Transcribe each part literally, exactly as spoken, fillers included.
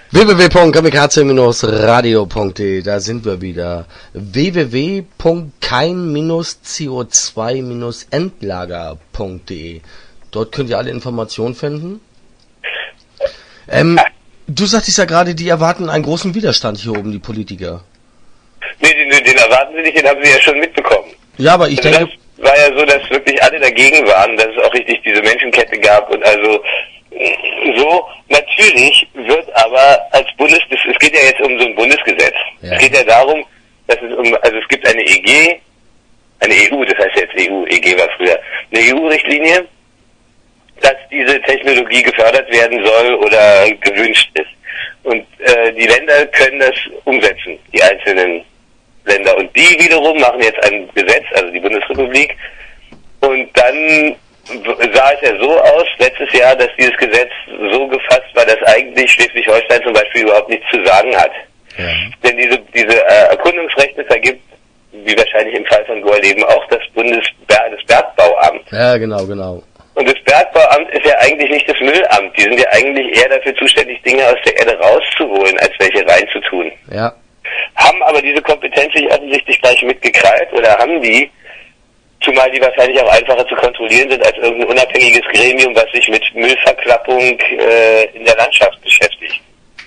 w w w punkt kamikaze radio punkt de, da sind wir wieder. w w w punkt kein C O zwei Endlager punkt de. Dort könnt ihr alle Informationen finden. Ähm, du sagtest ja gerade, die erwarten einen großen Widerstand hier oben, die Politiker. Nee, den, den erwarten sie nicht, den haben sie ja schon mitbekommen. Ja, aber ich also denke... Das war ja so, dass wirklich alle dagegen waren, dass es auch richtig diese Menschenkette gab und also so. Natürlich wird aber als Bundes... Es geht ja jetzt um so ein Bundesgesetz. Ja. Es geht ja darum, dass es um... Also es gibt eine E G, eine E U, das heißt jetzt E U, E G war früher, eine E U-Richtlinie, dass diese Technologie gefördert werden soll oder gewünscht ist. Und äh, die Länder können das umsetzen, die einzelnen Länder. Und die wiederum machen jetzt ein Gesetz, also die Bundesrepublik. Und dann sah es ja so aus, letztes Jahr, dass dieses Gesetz so gefasst war, dass eigentlich Schleswig-Holstein zum Beispiel überhaupt nichts zu sagen hat. Ja. Denn diese, diese äh, Erkundungsrechte vergibt, wie wahrscheinlich im Fall von Gorleben, auch das Bundesber- das Bergbauamt. Ja, genau, genau. Und das Bergbauamt ist ja eigentlich nicht das Müllamt. Die sind ja eigentlich eher dafür zuständig, Dinge aus der Erde rauszuholen, als welche reinzutun. Ja. Haben aber diese Kompetenz sich offensichtlich gleich mitgekrallt oder haben die, zumal die wahrscheinlich auch einfacher zu kontrollieren sind als irgendein unabhängiges Gremium, was sich mit Müllverklappung äh, in der Landschaft beschäftigt.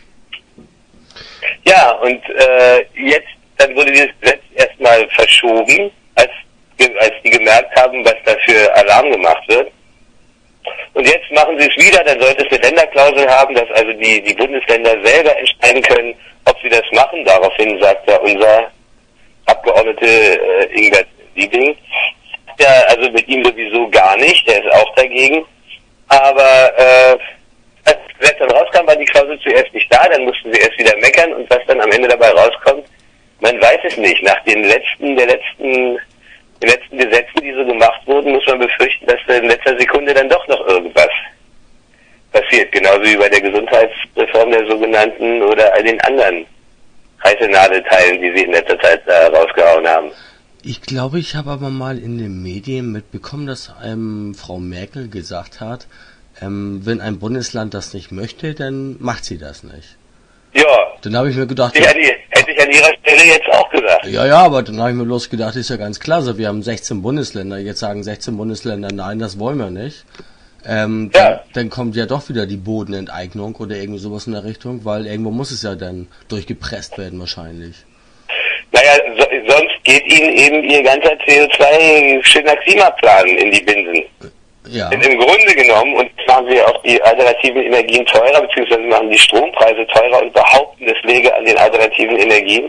Ja, und äh, jetzt, dann wurde dieses Gesetz erstmal verschoben, als, als die gemerkt haben, was da für Alarm gemacht wird. Und jetzt machen sie es wieder, dann sollte es eine Länderklausel haben, dass also die, die Bundesländer selber entscheiden können, ob sie das machen. Daraufhin sagt ja unser Abgeordnete äh, Ingbert Liebing, ja, also mit ihm sowieso gar nicht, der ist auch dagegen. Aber äh, als das Gesetz dann rauskam, war die Klausel zuerst nicht da, dann mussten sie erst wieder meckern und was dann am Ende dabei rauskommt, man weiß es nicht. Nach den letzten, der letzten Den letzten Gesetzen, die so gemacht wurden, muss man befürchten, dass in letzter Sekunde dann doch noch irgendwas passiert. Genauso wie bei der Gesundheitsreform der sogenannten oder all den anderen heiße Nadelteilen, die sie in letzter Zeit da rausgehauen haben. Ich glaube, ich habe aber mal in den Medien mitbekommen, dass ähm, Frau Merkel gesagt hat, ähm, wenn ein Bundesland das nicht möchte, dann macht sie das nicht. Ja. Dann habe ich mir gedacht... Ja, die, hätte ich an ihrer Stelle jetzt auch gesagt. Ja, ja, aber dann habe ich mir bloß gedacht, ist ja ganz klar, so, wir haben sechzehn Bundesländer, jetzt sagen sechzehn Bundesländer, nein, das wollen wir nicht. Ähm, ja. dann, dann kommt ja doch wieder die Bodenenteignung oder irgendwie sowas in der Richtung, weil irgendwo muss es ja dann durchgepresst werden wahrscheinlich. Naja, so, sonst geht ihnen eben ihr ganzer C O zwei schöner Klimaplan in die Binsen. Ja. Denn im Grunde genommen, und machen sie auch die alternativen Energien teurer, beziehungsweise machen die Strompreise teurer und behaupten das läge an den alternativen Energien.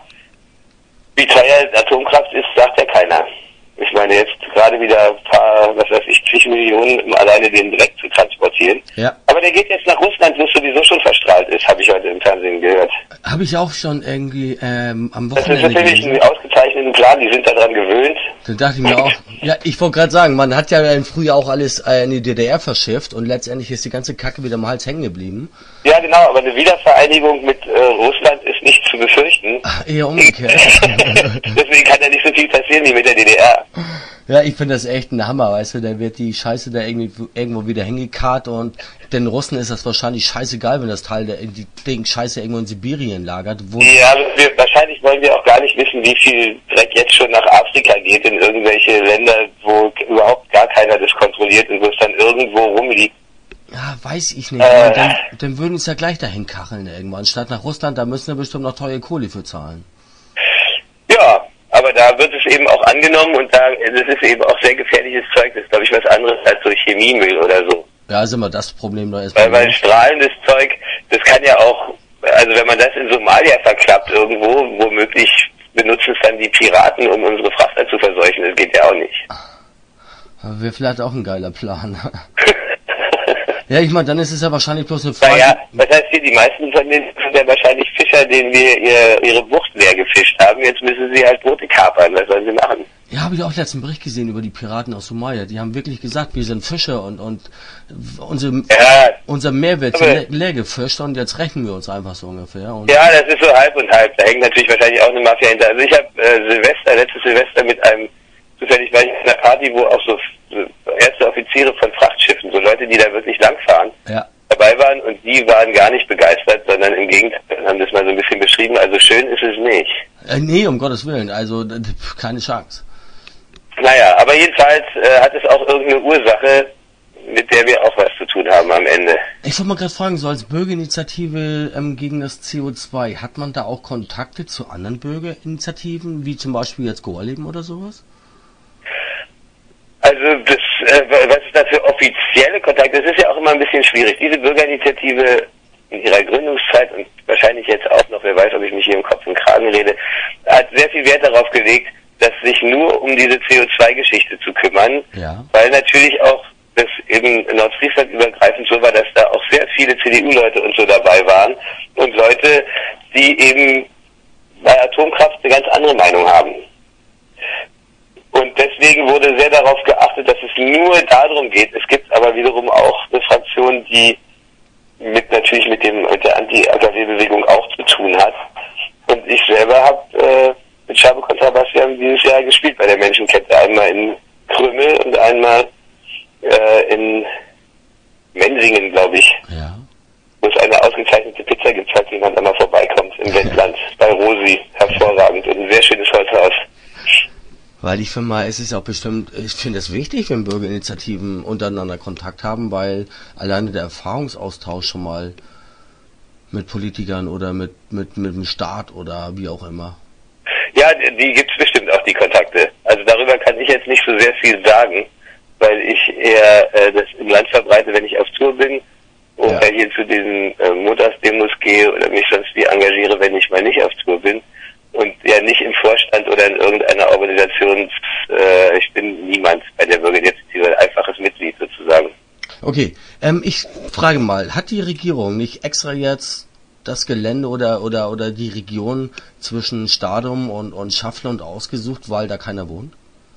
Wie teuer Atomkraft ist, sagt ja keiner. Ich meine, jetzt gerade wieder ein paar, was weiß ich, zig Millionen, um alleine den Dreck zu transportieren. Ja. Aber der geht jetzt nach Russland, wo es sowieso schon verstrahlt ist, habe ich heute im Fernsehen gehört. Habe ich auch schon irgendwie ähm, am Wochenende Das ist natürlich ein ausgezeichneten Plan, die sind daran gewöhnt. Dann dachte ich mir auch, ja, ich wollte gerade sagen, man hat ja im Frühjahr auch alles äh, in die D D R verschifft und letztendlich ist die ganze Kacke wieder am Hals hängen geblieben. Ja, genau, aber eine Wiedervereinigung mit äh, Russland ist nicht zu befürchten. Ach, eher umgekehrt. Deswegen kann ja nicht so viel passieren wie mit der D D R. Ja, ich finde das echt ein Hammer, weißt du, da wird die Scheiße da irgendwie irgendwo wieder hingekarrt und den Russen ist das wahrscheinlich scheißegal, wenn das Teil der die Ding Scheiße irgendwo in Sibirien lagert. Wo ja, wir, wahrscheinlich wollen wir auch gar nicht wissen, wie viel Dreck jetzt schon nach Afrika geht, in irgendwelche Länder, wo überhaupt gar keiner das kontrolliert und wo es dann irgendwo rumliegt. Ja, weiß ich nicht. Äh, dann, dann würden es ja gleich dahin kacheln irgendwann. Statt nach Russland, da müssen wir bestimmt noch teure Kohle für zahlen. Ja, aber da wird es eben auch angenommen und da das ist eben auch sehr gefährliches Zeug. Das ist, glaube ich, was anderes als so Chemiemüll oder so. Ja, ist immer das Problem da erstmal. Weil, weil strahlendes Zeug, das kann ja auch, also wenn man das in Somalia verklappt irgendwo, womöglich benutzen es dann die Piraten, um unsere Frachter zu verseuchen. Das geht ja auch nicht. Wäre vielleicht auch ein geiler Plan. Ja, ich meine, dann ist es ja wahrscheinlich bloß eine Frage... Naja, was heißt hier, die meisten von denen sind ja wahrscheinlich Fischer, denen wir ihr, ihre Bucht leer gefischt haben. Jetzt müssen sie halt Boote kapern. Was sollen sie machen? Ja, habe ich auch letzten Bericht gesehen über die Piraten aus Somalia. Die haben wirklich gesagt, wir sind Fischer und und unsere, ja, unser Meer wird leer, leer gefischt und jetzt rechnen wir uns einfach so ungefähr. Und ja, das ist so halb und halb. Da hängt natürlich wahrscheinlich auch eine Mafia hinter. Also ich habe äh, Silvester, letztes Silvester mit einem, zufällig war ich in einer Party, wo auch so erste Offiziere von Frachtschiffen, so Leute, die da wirklich langfahren, ja. dabei waren und die waren gar nicht begeistert, sondern im im Gegenteil, haben das mal so ein bisschen beschrieben, also schön ist es nicht. Äh, nee, um Gottes Willen, also äh, keine Chance. Naja, aber jedenfalls äh, hat es auch irgendeine Ursache, mit der wir auch was zu tun haben am Ende. Ich wollte mal gerade fragen, so als Bürgerinitiative ähm, gegen das C O zwei, hat man da auch Kontakte zu anderen Bürgerinitiativen, wie zum Beispiel jetzt Gorleben oder sowas? Also das, äh, was ist da für offizielle Kontakte? Das ist ja auch immer ein bisschen schwierig. Diese Bürgerinitiative in ihrer Gründungszeit und wahrscheinlich jetzt auch noch, wer weiß, ob ich mich hier im Kopf und Kragen rede, hat sehr viel Wert darauf gelegt, dass sich nur um diese C O zwei Geschichte zu kümmern, ja. Weil natürlich auch das eben Nordfriesland übergreifend so war, dass da auch sehr viele C D U-Leute und so dabei waren und Leute, die eben bei Atomkraft eine ganz andere Meinung haben. Und deswegen wurde sehr darauf geachtet, dass es nur darum geht. Es gibt aber wiederum auch eine Fraktion, die mit natürlich mit dem mit der Anti-A K W-Bewegung auch zu tun hat. Und ich selber habe äh, mit Schabe Kontrabastian dieses Jahr gespielt bei der Menschenkette. Einmal in Krümmel und einmal äh, in Mensingen, glaube ich. Ja. Wo es eine ausgezeichnete Pizza gibt, falls jemand einmal vorbeikommt, im Wendland, bei Rosi. Hervorragend und ein sehr schönes Holzhaus. Weil ich finde mal, es ist auch bestimmt, ich finde es wichtig, wenn Bürgerinitiativen untereinander Kontakt haben, weil alleine der Erfahrungsaustausch schon mal mit Politikern oder mit, mit, mit dem Staat oder wie auch immer. Ja, die gibt's bestimmt auch, die Kontakte. Also darüber kann ich jetzt nicht so sehr viel sagen, weil ich eher äh, das im Land verbreite, wenn ich auf Tour bin oder ja. hier zu diesen äh, Montagsdemos gehe oder mich sonst wie engagiere, wenn ich mal nicht auf Tour bin. Und ja nicht im Vorstand oder in irgendeiner Organisation, äh, ich bin niemand bei der Bürgerinitiative, ein einfaches Mitglied sozusagen. Okay, ähm, ich frage mal, hat die Regierung nicht extra jetzt das Gelände oder oder oder die Region zwischen Stadum und, und Schafflund ausgesucht, weil da keiner wohnt?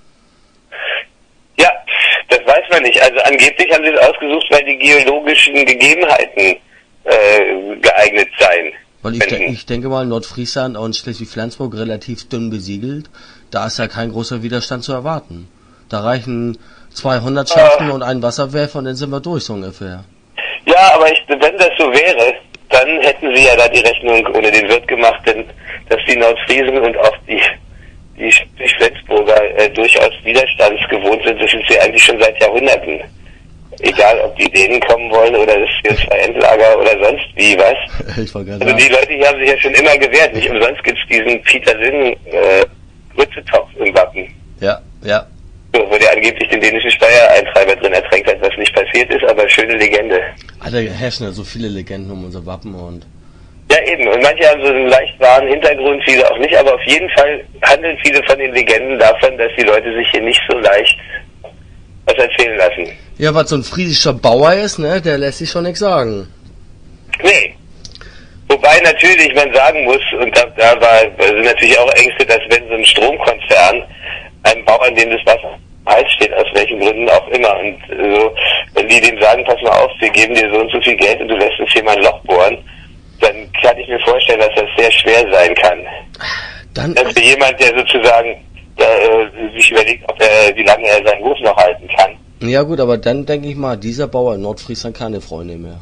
Ja, das weiß man nicht. Also angeblich haben sie es ausgesucht, weil die geologischen Gegebenheiten äh, geeignet seien. Weil ich, de- ich denke mal, Nordfriesland und Schleswig-Flensburg relativ dünn besiedelt, da ist ja kein großer Widerstand zu erwarten. Da reichen zwei Hundertschaften äh, und ein Wasserwerfer und dann sind wir durch so ungefähr. Ja, aber ich, wenn das so wäre, dann hätten sie ja da die Rechnung ohne den Wirt gemacht, denn dass die Nordfriesen und auch die die, die Flensburger äh, durchaus widerstandsgewohnt sind, das sind sie eigentlich schon seit Jahrhunderten. Egal, ob die Dänen kommen wollen oder das C O zwei Endlager oder sonst wie, was? Ich war also die Leute hier haben sich ja schon immer gewehrt. Nicht umsonst gibt's diesen Peter Sinn äh, Grützetopf im Wappen. Ja, ja. So, wo der angeblich den dänischen Steuereintreiber drin ertränkt hat, was nicht passiert ist, aber schöne Legende. Alter, herrschen ja so viele Legenden um unser Wappen und... Ja eben, und manche haben so einen leicht wahren Hintergrund, viele auch nicht, aber auf jeden Fall handeln viele von den Legenden davon, dass die Leute sich hier nicht so leicht was erzählen lassen. Ja, was so ein friesischer Bauer ist, ne, der lässt sich schon nichts sagen. Nee. Wobei natürlich man sagen muss, und da, da war, sind natürlich auch Ängste, dass wenn so ein Stromkonzern einem Bauern, dem das Wasser heiß steht, aus welchen Gründen auch immer, und so, wenn die dem sagen, pass mal auf, wir geben dir so und so viel Geld und du lässt uns hier mal ein Loch bohren, dann kann ich mir vorstellen, dass das sehr schwer sein kann. Dann dass für jemand, der sozusagen der, äh, sich überlegt, ob er, wie lange er seinen Hof noch halten kann. Ja gut, aber dann denke ich mal, dieser Bauer in Nordfriesland keine Freunde mehr.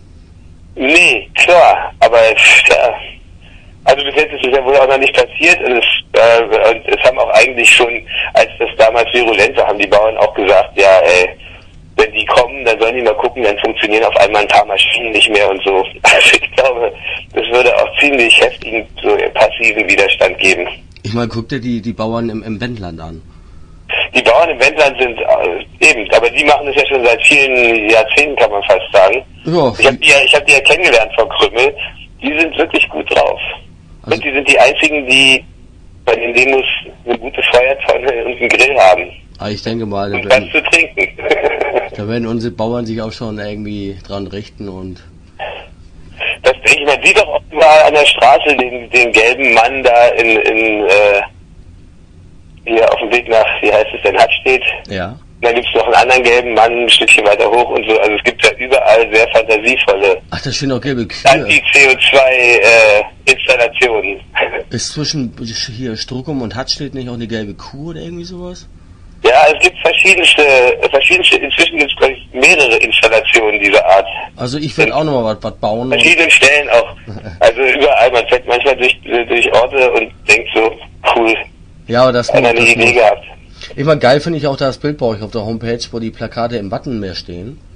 Nee, klar, aber ja, also bis jetzt ist es ja wohl auch noch nicht passiert und es, äh, und es haben auch eigentlich schon, als das damals virulent war, haben die Bauern auch gesagt, ja, ey, wenn die kommen, dann sollen die mal gucken, dann funktionieren auf einmal ein paar Maschinen nicht mehr und so. Also ich glaube, das würde auch ziemlich heftigen, so passiven Widerstand geben. Ich meine, guck dir die, die Bauern im, im Wendland an. Die Bauern im Wendland sind äh, eben, aber die machen das ja schon seit vielen Jahrzehnten, kann man fast sagen. Ja, ich habe die, ja, ich hab die ja kennengelernt vor Krümmel. Die sind wirklich gut drauf. Also und die sind die einzigen, die bei den Demos eine gute Feuertonne und einen Grill haben. Ah, ich denke mal, da und werden, was zu trinken. Da werden unsere Bauern sich auch schon irgendwie dran richten und... Das, ich, man sieht doch auch überall an der Straße den, den gelben Mann da in, in äh, hier auf dem Weg nach, wie heißt es denn, Hattstedt. Ja. Und dann gibt's noch einen anderen gelben Mann ein Stückchen weiter hoch und so. Also es gibt ja überall sehr fantasievolle Ach, da stehen auch gelbe Kühe. Anti-C O zwei äh, Installationen. Ist zwischen hier Struckum und Hattstedt nicht auch eine gelbe Kuh oder irgendwie sowas? Ja, es gibt verschiedenste, verschiedenste, inzwischen gibt es, glaube ich, mehrere Installationen dieser Art. Also ich werde auch nochmal was, was bauen. Verschiedenen Stellen auch. Also überall, man fährt manchmal durch, durch Orte und denkt so, cool. Ja, aber das hat man eine Idee gehabt. Immer geil finde ich auch das Bild bei euch auf der Homepage, wo die Plakate im Wattenmeer stehen.